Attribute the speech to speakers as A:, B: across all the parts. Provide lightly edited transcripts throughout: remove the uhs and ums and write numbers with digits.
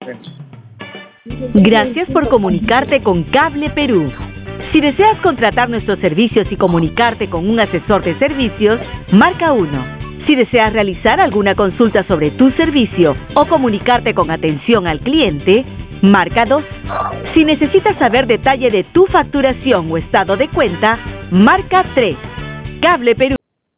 A: Gracias por comunicarte con Cable Perú. Si deseas contratar nuestros servicios y comunicarte con un asesor de servicios, marca 1. Si deseas realizar alguna consulta sobre tu servicio o comunicarte con atención al cliente, marca 2. Si necesitas saber detalle de tu facturación o estado de cuenta, marca 3. Cable Perú.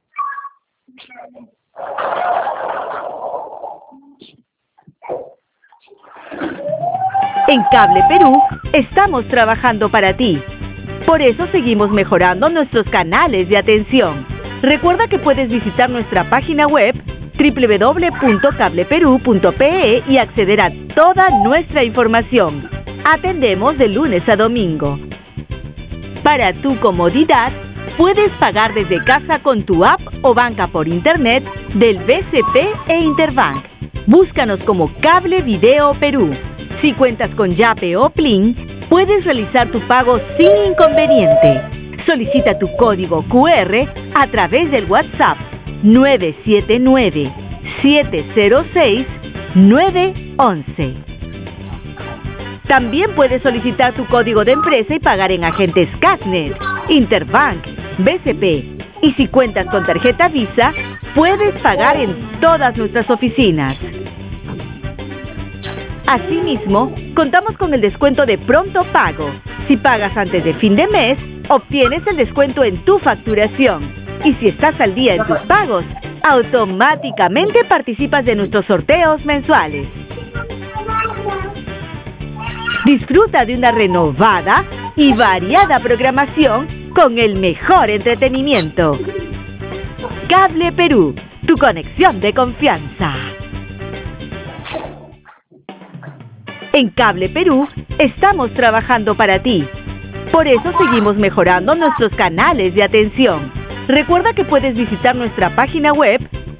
A: En Cable Perú estamos trabajando para ti. Por eso seguimos mejorando nuestros canales de atención. Recuerda que puedes visitar nuestra página web www.cableperu.pe y acceder a toda nuestra información. Atendemos de lunes a domingo. Para tu comodidad, puedes pagar desde casa con tu app o banca por internet del BCP e Interbank. Búscanos como Cable Video Perú. Si cuentas con Yape o Plin, puedes realizar tu pago sin inconveniente. Solicita tu código QR a través del WhatsApp 979-706-911. También puedes solicitar tu código de empresa y pagar en agentes Casnet, Interbank, BCP. Y si cuentas con tarjeta Visa, puedes pagar en todas nuestras oficinas. Asimismo, contamos con el descuento de pronto pago. Si pagas antes de fin de mes, obtienes el descuento en tu facturación. Y si estás al día en tus pagos, automáticamente participas de nuestros sorteos mensuales. Disfruta de una renovada y variada programación con el mejor entretenimiento. Cable Perú, tu conexión de confianza. En Cable Perú estamos trabajando para ti. Por eso seguimos mejorando nuestros canales de atención. Recuerda que puedes visitar nuestra página web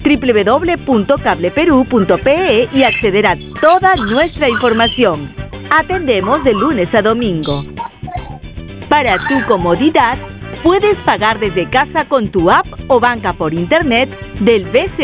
A: www.cableperu.pe y acceder a toda nuestra información. Atendemos de lunes a domingo. Para tu comodidad, puedes pagar desde casa con tu app o banca por internet del BCP